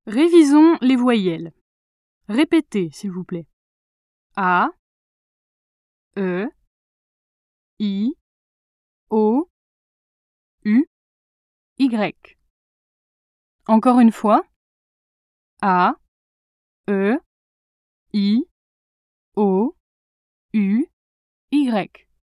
Révisons les voyelles. Répétez, s'il vous plaît. A, E, I, O, U, Y. Encore une fois. A, E, I, O, U, Y.